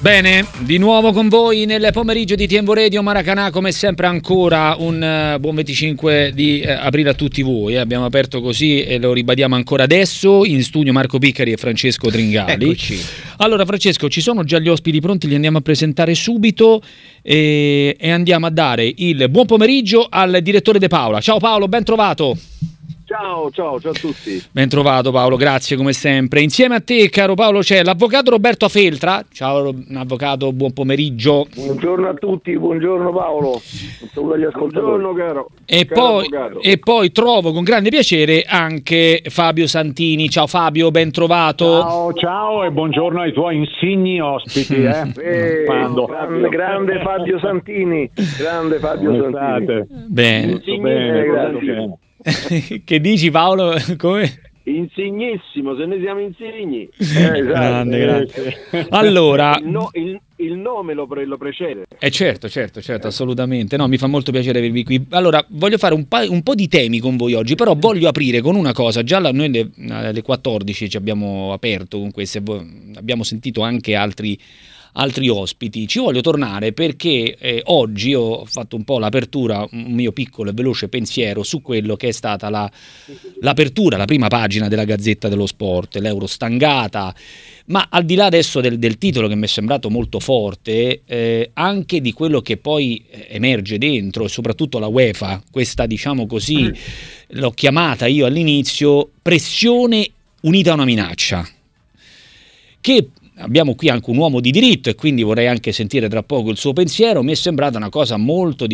Bene, di nuovo con voi nel pomeriggio di TMV Radio Maracanã, come sempre ancora un buon 25 di aprile a tutti voi. Abbiamo aperto così e lo ribadiamo ancora adesso, in studio Marco Piccari e Francesco Tringali. Eccoci. Allora Francesco, ci sono già gli ospiti pronti, li andiamo a presentare subito e andiamo a dare il buon pomeriggio al direttore De Paola. Ciao Paolo, ben trovato. Ciao a tutti. Ben trovato Paolo, grazie come sempre. Insieme a te, caro Paolo, c'è l'avvocato Roberto Feltra. Ciao avvocato, buon pomeriggio. Buongiorno a tutti, buongiorno Paolo. Un saluto agli ascoltatori. Buongiorno caro. E poi trovo con grande piacere anche Fabio Santini. Ciao Fabio, ben trovato. Ciao e buongiorno ai tuoi insigni ospiti. Grande Fabio Santini. Grande Fabio Santini. Bene. Grazie. Che dici Paolo? Come? Insignissimo, se ne siamo insigni. Esatto. Grande. Allora, il nome lo precede. Certo, assolutamente. No, mi fa molto piacere avervi qui. Allora, voglio fare un po' di temi con voi oggi, però voglio aprire con una cosa. Già noi alle 14 ci abbiamo aperto con queste, abbiamo sentito anche altri ospiti. Ci voglio tornare perché oggi ho fatto un po' l'apertura, un mio piccolo e veloce pensiero su quello che è stata l'apertura, la prima pagina della Gazzetta dello Sport, l'Eurostangata, ma al di là adesso del titolo che mi è sembrato molto forte, anche di quello che poi emerge dentro, e soprattutto la UEFA, questa diciamo così, l'ho chiamata io all'inizio, pressione unita a una minaccia, che abbiamo qui anche un uomo di diritto e quindi vorrei anche sentire tra poco il suo pensiero. Mi è sembrata una cosa molto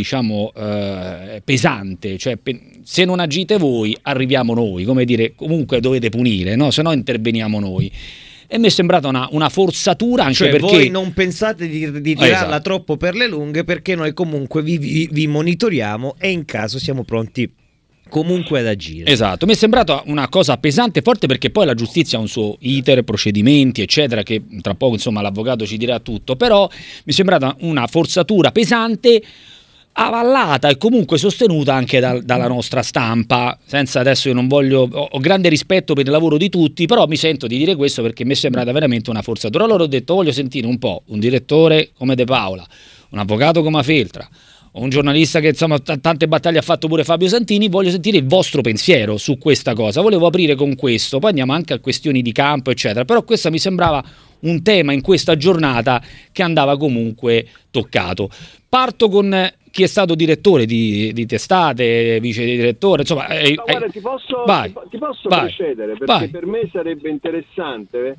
pesante, cioè se non agite voi arriviamo noi, come dire, comunque dovete punire, no? Se no interveniamo noi. E mi è sembrata una forzatura, anche cioè, perché voi non pensate di tirarla troppo per le lunghe, perché noi comunque vi monitoriamo e in caso siamo pronti comunque ad agire. Esatto, mi è sembrata una cosa pesante e forte, perché poi la giustizia ha un suo iter, procedimenti eccetera, che tra poco insomma l'avvocato ci dirà tutto, però mi è sembrata una forzatura pesante, avallata e comunque sostenuta anche dalla nostra stampa. Senza, adesso io non voglio, ho grande rispetto per il lavoro di tutti, però mi sento di dire questo perché mi è sembrata veramente una forzatura. Allora ho detto, voglio sentire un po' un direttore come De Paola, un avvocato come Feltra, un giornalista che insomma tante battaglie ha fatto pure Fabio Santini. Voglio sentire il vostro pensiero su questa cosa. Volevo aprire con questo, poi andiamo anche a questioni di campo eccetera, però questo mi sembrava un tema in questa giornata che andava comunque toccato. Parto con chi è stato direttore di testate, vice direttore, insomma. Guarda, ti posso precedere, perché per me sarebbe interessante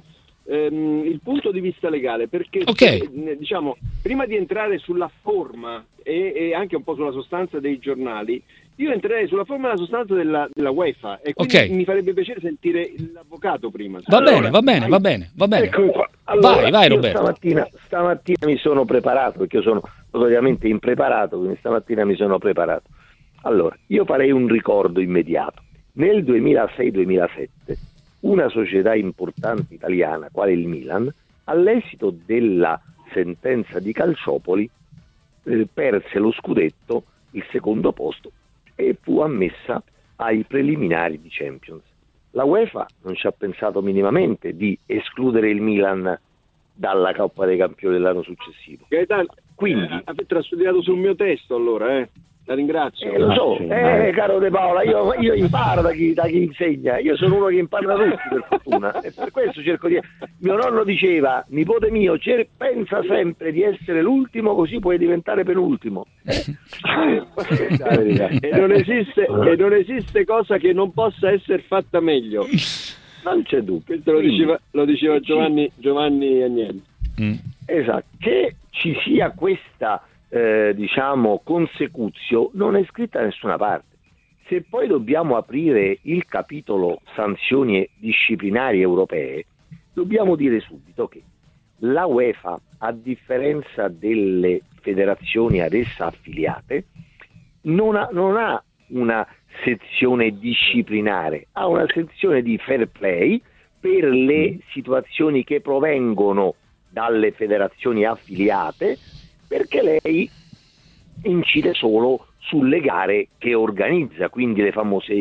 il punto di vista legale, perché diciamo, prima di entrare sulla forma e anche un po' sulla sostanza dei giornali, io entrerei sulla forma e la sostanza della UEFA, e quindi mi farebbe piacere sentire l'avvocato prima. Va bene. Ecco qua. Allora, vai Roberto. Stamattina mi sono preparato, perché io sono notoriamente impreparato, quindi stamattina mi sono preparato. Allora, io farei un ricordo immediato. Nel 2006-2007 una società importante italiana, quale il Milan, all'esito della sentenza di Calciopoli perse lo scudetto, il secondo posto, e fu ammessa ai preliminari di Champions. La UEFA non ci ha pensato minimamente di escludere il Milan dalla Coppa dei Campioni dell'anno successivo. Quindi avete studiato sul mio testo, allora, La ringrazio. Lo so, caro De Paola, io imparo da chi insegna. Io sono uno che impara da tutti, per fortuna, e per questo cerco di. Mio nonno diceva, nipote mio, pensa sempre di essere l'ultimo, così puoi diventare penultimo. E non esiste cosa che non possa essere fatta meglio. Non c'è dubbio. Questo lo diceva Giovanni Agnelli. Esatto. Che ci sia questa consecuzio non è scritta da nessuna parte. Se poi dobbiamo aprire il capitolo sanzioni disciplinari europee, dobbiamo dire subito che la UEFA, a differenza delle federazioni ad essa affiliate, non ha una sezione disciplinare, ha una sezione di fair play per le situazioni che provengono dalle federazioni affiliate, perché lei incide solo sulle gare che organizza, quindi le famose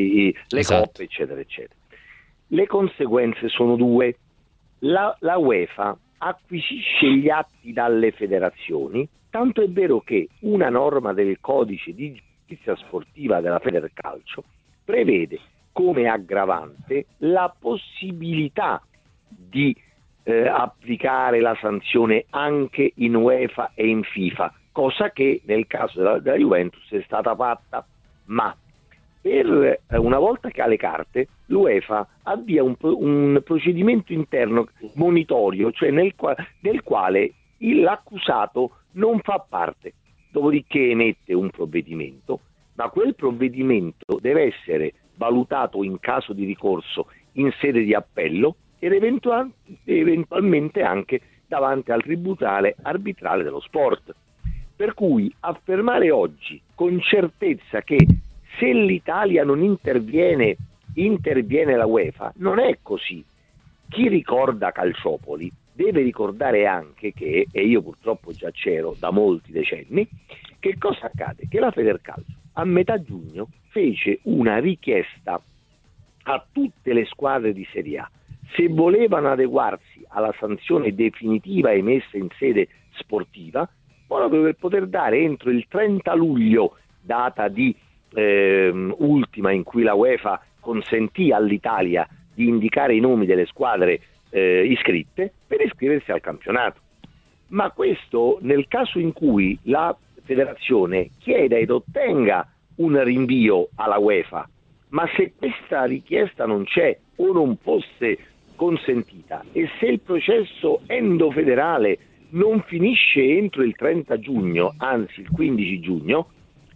coppe eccetera eccetera. Le conseguenze sono due. La UEFA acquisisce gli atti dalle federazioni, tanto è vero che una norma del codice di giustizia sportiva della Federcalcio prevede come aggravante la possibilità di applicare la sanzione anche in UEFA e in FIFA, cosa che nel caso della Juventus è stata fatta, ma per una volta che ha le carte l'UEFA avvia un procedimento interno monitorio, cioè nel quale l'accusato non fa parte, dopodiché emette un provvedimento, ma quel provvedimento deve essere valutato in caso di ricorso in sede di appello ed eventualmente anche davanti al tribunale arbitrale dello sport. Per cui affermare oggi con certezza che se l'Italia non interviene la UEFA, non è così. Chi ricorda Calciopoli deve ricordare anche che, e io purtroppo già c'ero da molti decenni, che cosa accade? Che la Federcalcio a metà giugno fece una richiesta a tutte le squadre di Serie A se volevano adeguarsi alla sanzione definitiva emessa in sede sportiva, proprio per poter dare entro il 30 luglio, data di ultima in cui la UEFA consentì all'Italia di indicare i nomi delle squadre iscritte, per iscriversi al campionato. Ma questo nel caso in cui la federazione chieda ed ottenga un rinvio alla UEFA, ma se questa richiesta non c'è o non fosse consentita e se il processo endofederale non finisce entro il 30 giugno, anzi il 15 giugno,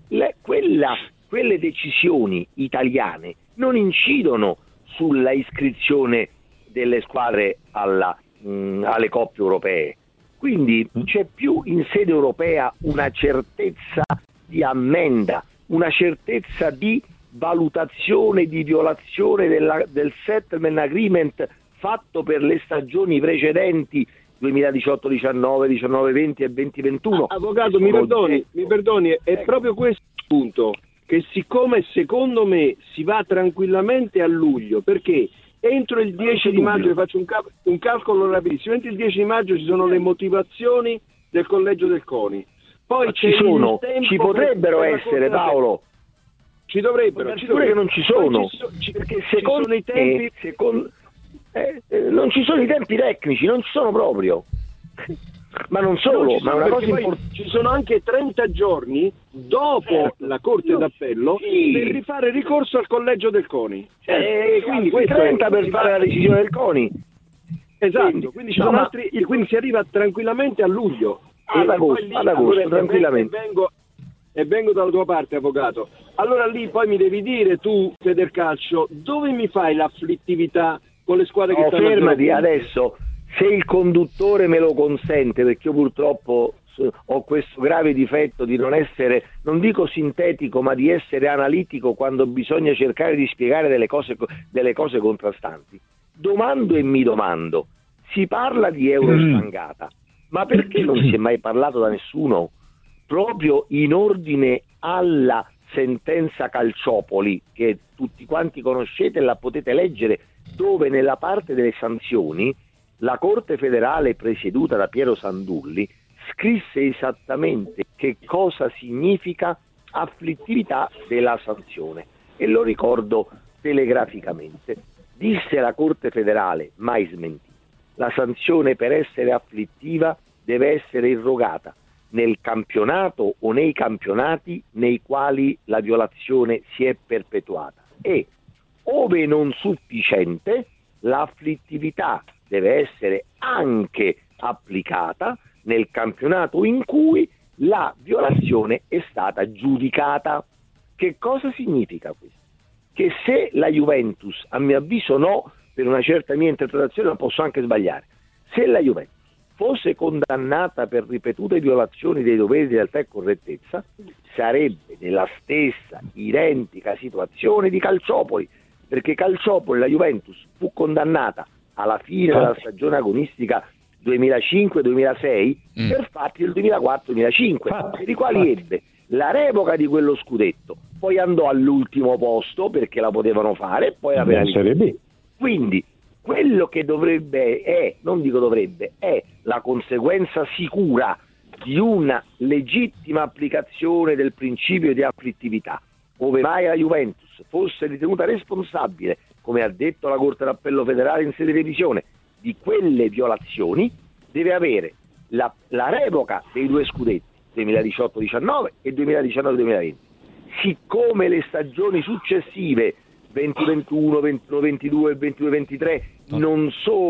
quelle decisioni italiane non incidono sulla iscrizione delle squadre alle coppe europee. Quindi c'è più in sede europea una certezza di ammenda, una certezza di valutazione di violazione del settlement agreement fatto per le stagioni precedenti 2018-19, 19-20 e 20-21. Avvocato, mi perdoni, è proprio questo il punto, che siccome secondo me si va tranquillamente a luglio, perché entro il 10 di maggio, faccio un calcolo rapidissimo, entro il 10 di maggio ci sono le motivazioni del collegio del CONI, poi ci potrebbero essere, Paolo. Ci dovrebbero, che non ci sono, perché secondo i tempi, non ci sono i tempi tecnici, non ci sono proprio. Ma non solo, ma una cosa importante. Ci sono anche 30 giorni dopo la Corte d'Appello per rifare ricorso al collegio del CONI. Quindi 30 per fare la decisione del CONI. Esatto, quindi si arriva tranquillamente a luglio. Ad agosto, tranquillamente. E vengo dalla tua parte, avvocato. Allora lì poi mi devi dire tu, Federcalcio, dove mi fai l'afflittività con le squadre che stanno fermati adesso, se il conduttore me lo consente, perché io purtroppo ho questo grave difetto di non essere, non dico sintetico, ma di essere analitico quando bisogna cercare di spiegare delle cose contrastanti. Mi domando, si parla di Eurostangata, ma perché non si è mai parlato da nessuno proprio in ordine alla sentenza Calciopoli, che tutti quanti conoscete e la potete leggere, dove nella parte delle sanzioni la Corte federale presieduta da Piero Sandulli scrisse esattamente che cosa significa afflittività della sanzione, e lo ricordo telegraficamente. Disse la Corte federale, mai smentito, la sanzione per essere afflittiva deve essere irrogata nel campionato o nei campionati nei quali la violazione si è perpetuata e, ove non sufficiente, l'afflittività deve essere anche applicata nel campionato in cui la violazione è stata giudicata. Che cosa significa questo? Che se la Juventus, a mio avviso no, per una certa mia interpretazione, ma posso anche sbagliare, se la Juventus fosse condannata per ripetute violazioni dei doveri di lealtà e correttezza, sarebbe nella stessa identica situazione di Calciopoli, perché Calciopoli, la Juventus, fu condannata alla fine della stagione agonistica 2005-2006 per fatti del 2004-2005, per i quali ebbe la revoca di quello scudetto, poi andò all'ultimo posto perché la potevano fare e poi la penalizzazione. Quindi quello che è la conseguenza sicura di una legittima applicazione del principio di afflittività. Ove mai la Juventus fosse ritenuta responsabile, come ha detto la Corte d'Appello federale in sede di revisione, di quelle violazioni, deve avere la revoca dei 2 scudetti, 2018-19 e 2019-2020. Siccome le stagioni successive 2021, 21-22 e 22-23 non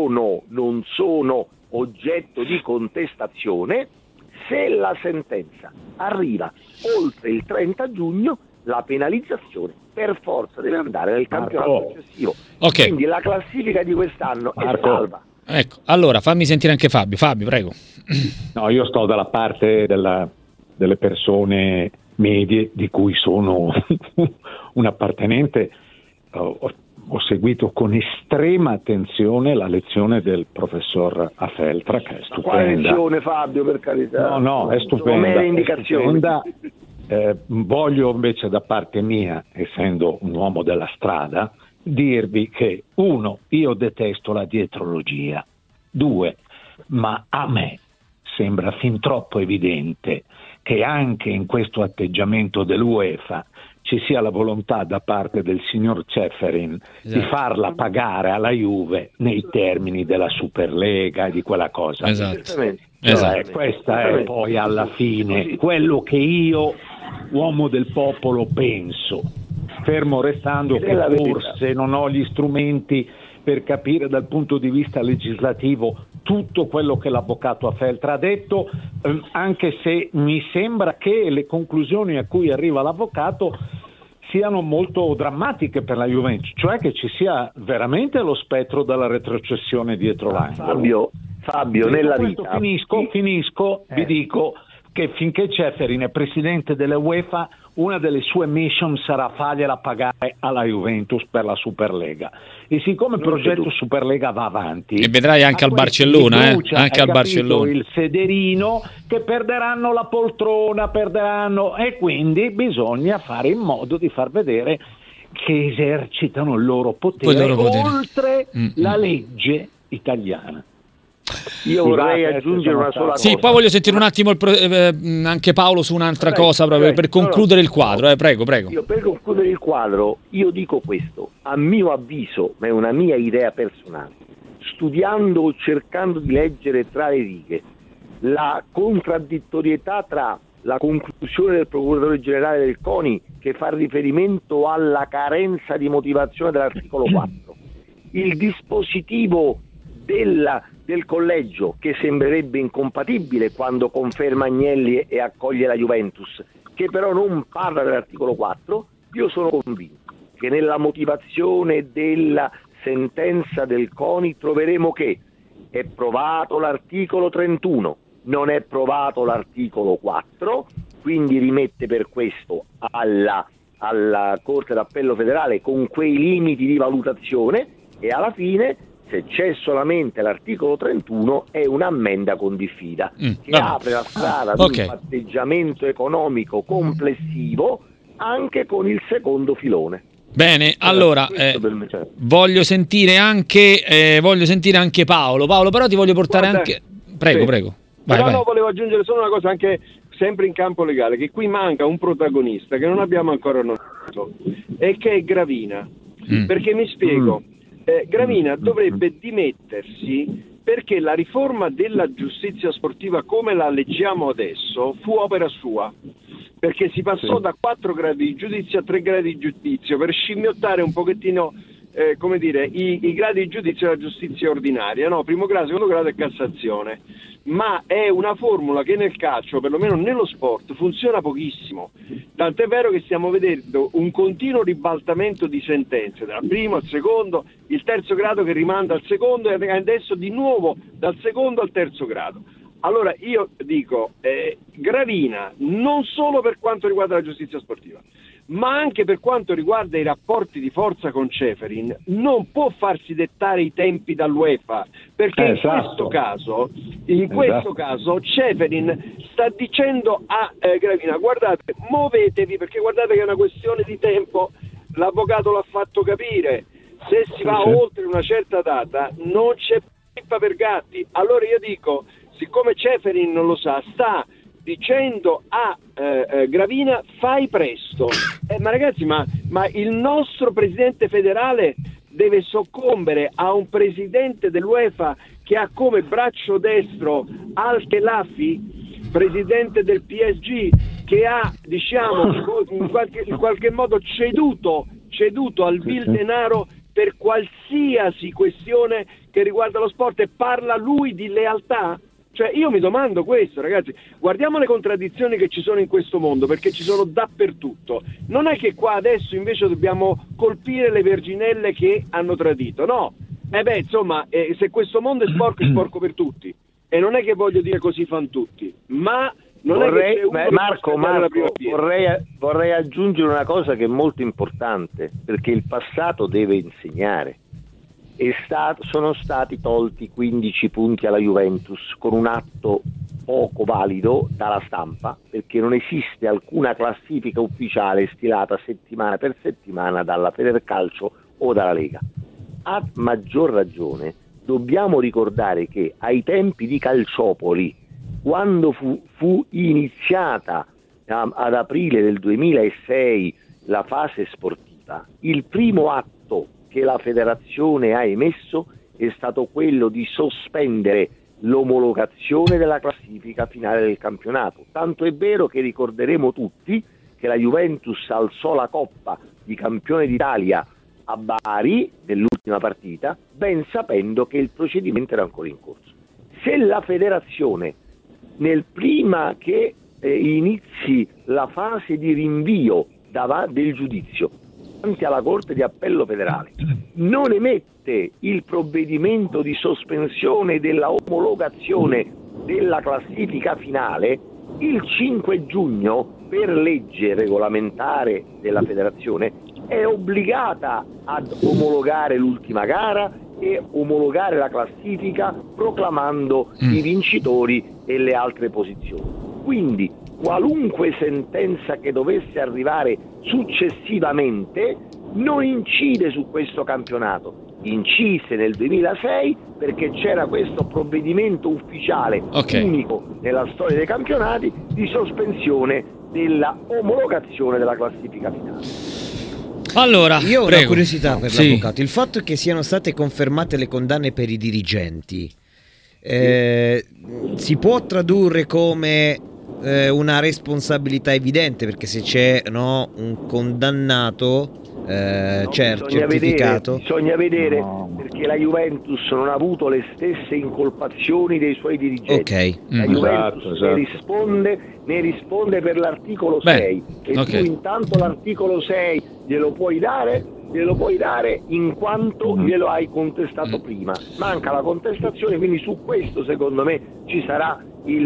sono oggetto di contestazione, se la sentenza arriva oltre il 30 giugno, la penalizzazione per forza deve andare nel campionato successivo. Okay. Quindi la classifica di quest'anno è salva. Ecco, allora fammi sentire anche Fabio. Fabio, prego. No, io sto dalla parte delle persone medie di cui sono un appartenente. Ho seguito con estrema attenzione la lezione del professor Afeltra, che è stupenda. Quale lezione, Fabio, per carità? No, è stupenda. Mere indicazioni. Voglio invece, da parte mia, essendo un uomo della strada, dirvi che 1, io detesto la dietrologia, 2, ma a me sembra fin troppo evidente che anche in questo atteggiamento dell'UEFA ci sia la volontà da parte del signor Ceferin di farla pagare alla Juve nei termini della Superlega e di quella cosa. Esatto. Questa è poi alla fine quello che io, uomo del popolo, penso, fermo restando che forse non ho gli strumenti per capire dal punto di vista legislativo tutto quello che l'avvocato Afeltra ha detto, anche se mi sembra che le conclusioni a cui arriva l'avvocato siano molto drammatiche per la Juventus, cioè che ci sia veramente lo spettro della retrocessione dietro l'angolo. Fabio, nella vita finisco, vi dico che finché Ceferin è presidente della UEFA, una delle sue mission sarà fargliela pagare alla Juventus per la Superlega. E siccome il progetto Superlega va avanti, e vedrai anche al Barcellona, anche al Barcellona, il sederino, che perderanno la poltrona, e quindi bisogna fare in modo di far vedere che esercitano il loro potere oltre la legge italiana. Io vorrei aggiungere una sola cosa. Sì, poi voglio sentire un attimo anche Paolo su un'altra cosa proprio per concludere il quadro. Prego. Io per concludere il quadro, io dico questo, a mio avviso, ma è una mia idea personale, studiando o cercando di leggere tra le righe la contraddittorietà tra la conclusione del procuratore generale del CONI, che fa riferimento alla carenza di motivazione dell'articolo 4, il dispositivo del collegio, che sembrerebbe incompatibile quando conferma Agnelli e accoglie la Juventus, che però non parla dell'articolo 4, io sono convinto che nella motivazione della sentenza del CONI troveremo che è provato l'articolo 31, non è provato l'articolo 4, quindi rimette per questo alla Corte d'Appello federale con quei limiti di valutazione, e alla fine, se c'è solamente l'articolo 31, è un'ammenda con diffida che apre la strada ad un patteggiamento economico complessivo anche con il secondo filone. Bene, allora voglio sentire anche Paolo. Paolo, però ti voglio portare Prego. Vai. No, volevo aggiungere solo una cosa, anche sempre in campo legale, che qui manca un protagonista che non abbiamo ancora nominato, e che è Gravina. Perché mi spiego. Gravina dovrebbe dimettersi perché la riforma della giustizia sportiva come la leggiamo adesso fu opera sua, perché si passò da 4 gradi di giudizio a 3 gradi di giudizio per scimmiottare un pochettino i gradi di giudizio della giustizia ordinaria, no? Primo grado, secondo grado e Cassazione. Ma è una formula che nel calcio, perlomeno nello sport, funziona pochissimo. Tant'è vero che stiamo vedendo un continuo ribaltamento di sentenze, dal primo al secondo, il terzo grado che rimanda al secondo e adesso di nuovo dal secondo al terzo grado. Allora io dico, Gravina, non solo per quanto riguarda la giustizia sportiva, ma anche per quanto riguarda i rapporti di forza con Ceferin, non può farsi dettare i tempi dall'UEFA, perché in questo caso Ceferin sta dicendo a Gravina: guardate, muovetevi, perché guardate che è una questione di tempo, l'avvocato l'ha fatto capire, se si va oltre una certa data non c'è pippa per gatti. Allora io dico, siccome Ceferin non lo sa, sta dicendo a Gravina fai presto, ma ragazzi, ma il nostro presidente federale deve soccombere a un presidente dell'UEFA che ha come braccio destro Al-Khelafi, presidente del PSG, che ha, diciamo, in qualche modo ceduto al vil denaro per qualsiasi questione che riguarda lo sport, e parla lui di lealtà? Cioè io mi domando questo, ragazzi, guardiamo le contraddizioni che ci sono in questo mondo, perché ci sono dappertutto. Non è che qua adesso invece dobbiamo colpire le verginelle che hanno tradito, no. Insomma, se questo mondo è sporco per tutti, e non è che voglio dire così fan tutti, ma non vorrei, è che c'è Marco, vorrei aggiungere una cosa che è molto importante, perché il passato deve insegnare. Sono stati tolti 15 punti alla Juventus con un atto poco valido dalla stampa, perché non esiste alcuna classifica ufficiale stilata settimana per settimana dalla Federcalcio o dalla Lega. A maggior ragione dobbiamo ricordare che ai tempi di Calciopoli, quando fu iniziata ad aprile del 2006 la fase sportiva, il primo atto che la federazione ha emesso è stato quello di sospendere l'omologazione della classifica finale del campionato. Tanto è vero che ricorderemo tutti che la Juventus alzò la coppa di campione d'Italia a Bari nell'ultima partita, ben sapendo che il procedimento era ancora in corso. Se la federazione, prima che inizi la fase di rinvio del giudizio davanti alla Corte di Appello federale, non emette il provvedimento di sospensione della omologazione della classifica finale, il 5 giugno, per legge regolamentare della federazione, è obbligata ad omologare l'ultima gara e omologare la classifica, proclamando i vincitori e le altre posizioni. Quindi qualunque sentenza che dovesse arrivare successivamente non incide su questo campionato. Incise nel 2006 perché c'era questo provvedimento ufficiale unico nella storia dei campionati di sospensione della omologazione della classifica finale. Allora, io ho una curiosità per l'avvocato. Il fatto che siano state confermate le condanne per i dirigenti si può tradurre come una responsabilità evidente, perché se c'è un condannato certificato, bisogna vedere perché la Juventus non ha avuto le stesse incolpazioni dei suoi dirigenti. La Juventus ne risponde per l'articolo 6 e tu intanto l'articolo 6 glielo puoi dare in quanto glielo hai contestato prima. Manca la contestazione, quindi su questo secondo me ci sarà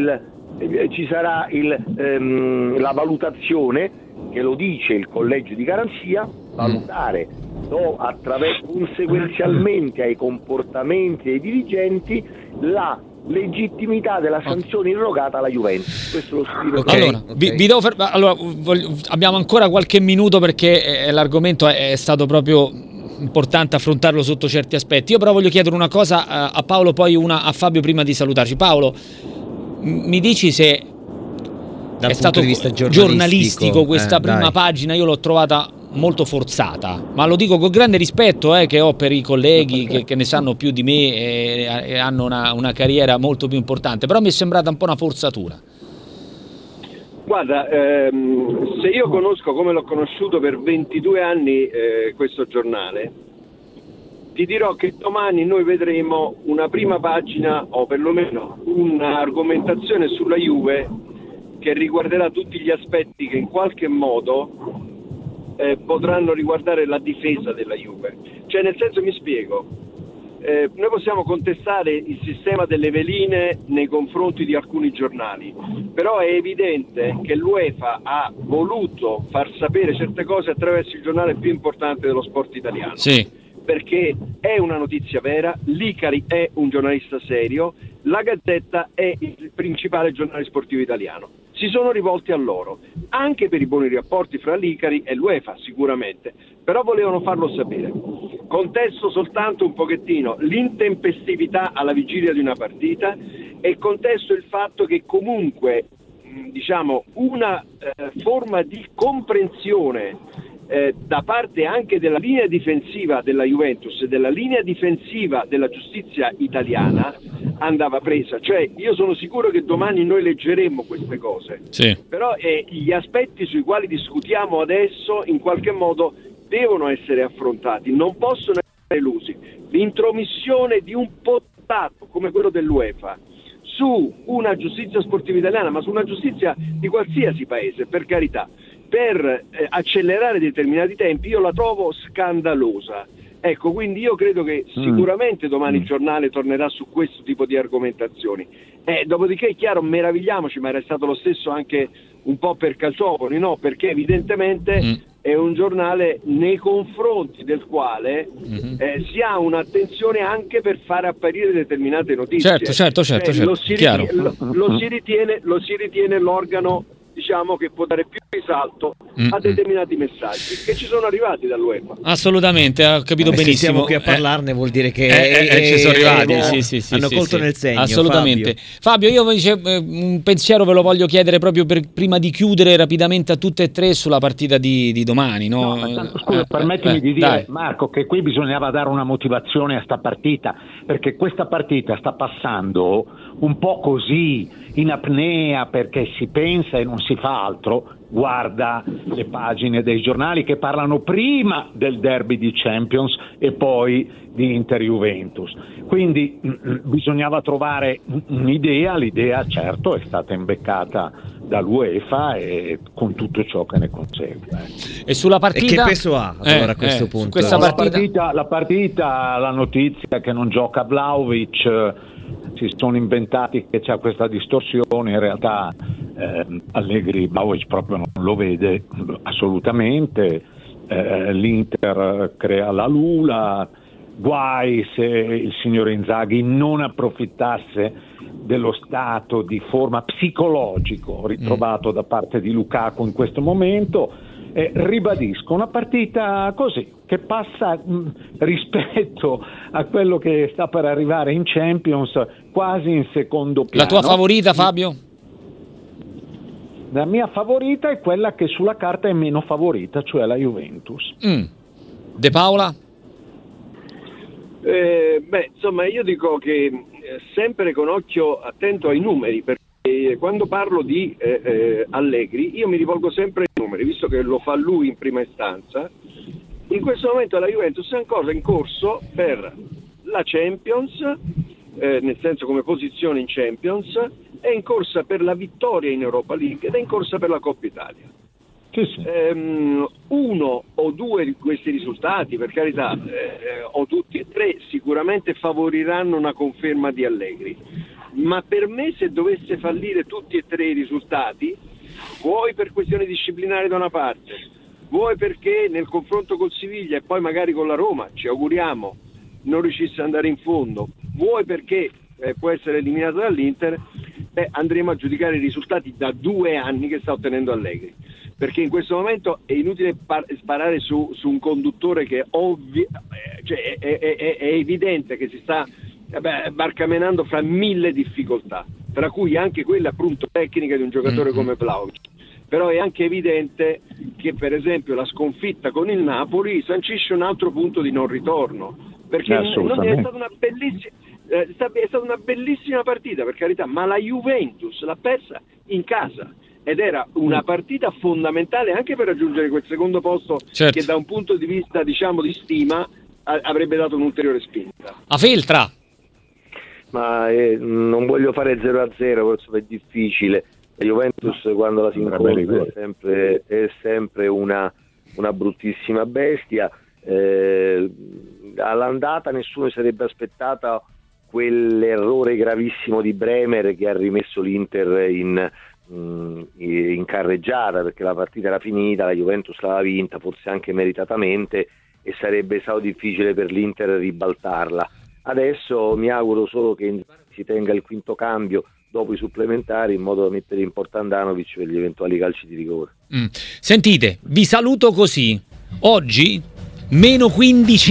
la valutazione, che lo dice il collegio di garanzia, valutare conseguenzialmente ai comportamenti dei dirigenti la legittimità della sanzione irrogata alla Juventus. Questo lo scrive. Vi devo abbiamo ancora qualche minuto, perché l'argomento è stato proprio importante affrontarlo sotto certi aspetti. Io però voglio chiedere una cosa a Paolo, poi una a Fabio prima di salutarci. Paolo, mi dici se dal è stato di vista giornalistico questa prima pagina? Io l'ho trovata molto forzata, ma lo dico con grande rispetto che ho per i colleghi che ne sanno più di me e hanno una carriera molto più importante, però mi è sembrata un po' una forzatura. Guarda, se io conosco, come l'ho conosciuto per 22 anni, questo giornale, ti dirò che domani noi vedremo una prima pagina, o perlomeno un'argomentazione sulla Juve che riguarderà tutti gli aspetti che in qualche modo potranno riguardare la difesa della Juve. Cioè, nel senso, mi spiego, noi possiamo contestare il sistema delle veline nei confronti di alcuni giornali, però è evidente che l'UEFA ha voluto far sapere certe cose attraverso il giornale più importante dello sport italiano. Perché è una notizia vera, l'Icari è un giornalista serio, la Gazzetta è il principale giornale sportivo italiano. Si sono rivolti a loro, anche per i buoni rapporti fra l'Icari e l'UEFA sicuramente, però volevano farlo sapere. contesto soltanto un pochettino l'intempestività alla vigilia di una partita e contesto il fatto che comunque diciamo una forma di comprensione da parte anche della linea difensiva della Juventus e della linea difensiva della giustizia italiana andava presa. Cioè io sono sicuro che domani noi leggeremo queste cose, sì. Però gli aspetti sui quali discutiamo adesso in qualche modo devono essere affrontati, non possono essere elusi. L'intromissione di un potato come quello dell'UEFA su una giustizia sportiva italiana, ma su una giustizia di qualsiasi paese, per carità, per accelerare determinati tempi, io la trovo scandalosa. Ecco, quindi io credo che sicuramente domani il giornale tornerà su questo tipo di argomentazioni. Dopodiché è chiaro, meravigliamoci, ma era stato lo stesso anche un po' per Calciopoli, no? Perché evidentemente è un giornale nei confronti del quale si ha un'attenzione anche per fare apparire determinate notizie. Certo. Lo si ritiene l'organo, diciamo, che può dare più risalto a determinati messaggi che ci sono arrivati dall'UEFA. Assolutamente, ho capito benissimo. Se siamo qui a parlarne vuol dire che ci sono arrivati, sì, hanno colto nel segno. Assolutamente. Fabio, io un pensiero ve lo voglio chiedere proprio prima di chiudere rapidamente a tutte e tre sulla partita di domani, no? Scusa, permettimi di dire, Marco, che qui bisognava dare una motivazione a sta partita, perché questa partita sta passando un po' così in apnea, perché si pensa e non si fa altro. Guarda le pagine dei giornali che parlano prima del derby di Champions e poi di Inter-Juventus. Quindi bisognava trovare un'idea, l'idea certo è stata imbeccata dall'UEFA e con tutto ciò che ne consegue. E sulla partita? E che peso ha allora a questo punto? Questa la partita, la notizia che non gioca Vlahovic, si sono inventati che c'è questa distorsione, in realtà Allegri Vlahovic proprio non lo vede assolutamente, l'Inter crea la lula, guai se il signor Inzaghi non approfittasse dello stato di forma psicologico ritrovato da parte di Lukaku in questo momento. Ribadisco, una partita così che passa rispetto a quello che sta per arrivare in Champions quasi in secondo piano. La tua favorita, Fabio? La mia favorita è quella che sulla carta è meno favorita, cioè la Juventus. De Paola? Insomma, io dico che sempre con occhio attento ai numeri, perché quando parlo di Allegri io mi rivolgo sempre ai numeri, visto che lo fa lui in prima istanza. In questo momento la Juventus è ancora in corso per la Champions, nel senso come posizione in Champions, è in corsa per la vittoria in Europa League ed è in corsa per la Coppa Italia. Sì. Uno o due di questi risultati, per carità, o tutti e tre, sicuramente favoriranno una conferma di Allegri. Ma per me, se dovesse fallire tutti e tre i risultati, vuoi per questioni disciplinari da una parte, vuoi perché nel confronto col Siviglia e poi magari con la Roma, ci auguriamo, non riuscisse ad andare in fondo, vuoi perché può essere eliminato dall'Inter, andremo a giudicare i risultati da 2 anni che sta ottenendo Allegri. Perché in questo momento è inutile sparare su un conduttore che è evidente che si sta barcamenando fra 1000 difficoltà, tra cui anche quella appunto tecnica di un giocatore come Vlahovic. Però è anche evidente che per esempio la sconfitta con il Napoli sancisce un altro punto di non ritorno, perché non è stata una bellissima è stata una bellissima partita, per carità, ma la Juventus l'ha persa in casa ed era una partita fondamentale anche per raggiungere quel secondo posto, certo, che da un punto di vista, diciamo, di stima avrebbe dato un'ulteriore spinta. A Feltra. Ma non voglio fare 0-0, forse è difficile. La Juventus quando la si incontra è sempre una bruttissima bestia. All'andata nessuno si sarebbe aspettata quell'errore gravissimo di Bremer che ha rimesso l'Inter in carreggiata, perché la partita era finita, la Juventus l'aveva vinta, forse anche meritatamente, e sarebbe stato difficile per l'Inter ribaltarla. Adesso mi auguro solo che si tenga il quinto cambio dopo i supplementari, in modo da mettere in porta Handanovic per gli eventuali calci di rigore. Sentite, vi saluto così. Oggi -15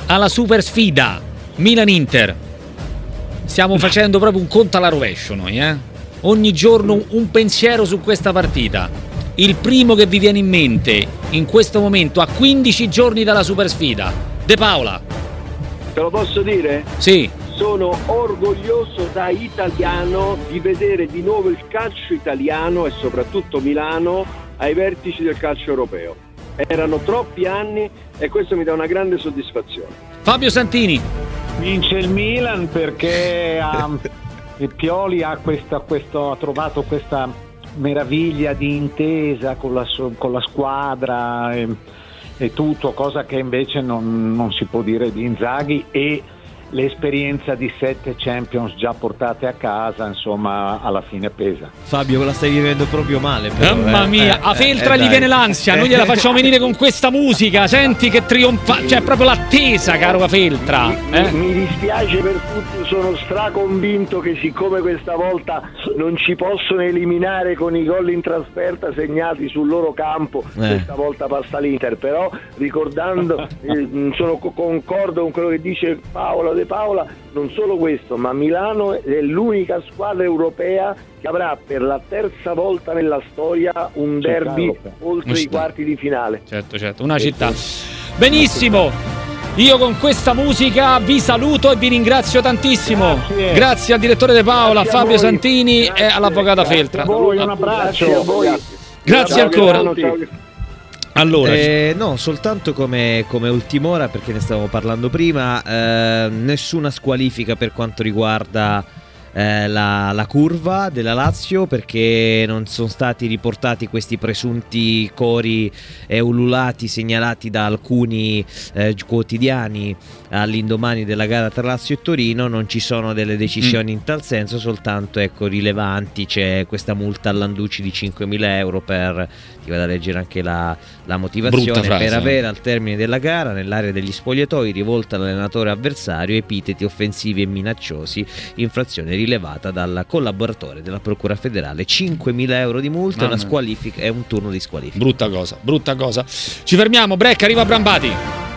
alla super sfida Milan-Inter. Stiamo facendo proprio un conto alla rovescio noi, ogni giorno un pensiero su questa partita. Il primo che vi viene in mente in questo momento, a 15 giorni dalla super sfida, De Paola. Te lo posso dire? Sì. Sono orgoglioso da italiano di vedere di nuovo il calcio italiano e soprattutto Milano ai vertici del calcio europeo. Erano troppi anni e questo mi dà una grande soddisfazione. Fabio Santini. Vince il Milan perché il Pioli ha trovato questa meraviglia di intesa con la squadra e tutto, cosa che invece non si può dire di Inzaghi, e l'esperienza di 7 Champions già portate a casa, insomma, alla fine pesa. Fabio, la stai vivendo proprio male, però, mamma mia, a Feltra gli viene l'ansia, noi gliela facciamo venire con questa musica, senti che trionfa, cioè proprio l'attesa, caro Feltra. Mi dispiace per tutti, sono straconvinto che siccome questa volta non ci possono eliminare con i gol in trasferta segnati sul loro campo, questa volta passa l'Inter, però ricordando, concordo con quello che dice De Paola, non solo questo, ma Milano è l'unica squadra europea che avrà per la terza volta nella storia un derby oltre i quarti di finale. Certo, una città. Benissimo, io con questa musica vi saluto e vi ringrazio tantissimo. Grazie al direttore De Paola, a Fabio Santini e all'avvocata Feltra. Un abbraccio. Grazie ancora. Allora, no, soltanto come ultim'ora, perché ne stavamo parlando prima, nessuna squalifica per quanto riguarda la curva della Lazio, perché non sono stati riportati questi presunti cori ululati segnalati da alcuni quotidiani all'indomani della gara tra Lazio e Torino. Non ci sono delle decisioni in tal senso, soltanto rilevanti. C'è questa multa a Landucci di 5.000 euro per, ti vado a leggere anche la motivazione, per avere al termine della gara nell'area degli spogliatoi rivolta all'allenatore avversario epiteti offensivi e minacciosi, infrazione rilevata dal collaboratore della Procura Federale. 5.000 euro di multa, una squalifica e un turno di squalifica. Brutta cosa. Ci fermiamo, break, arriva Brambati.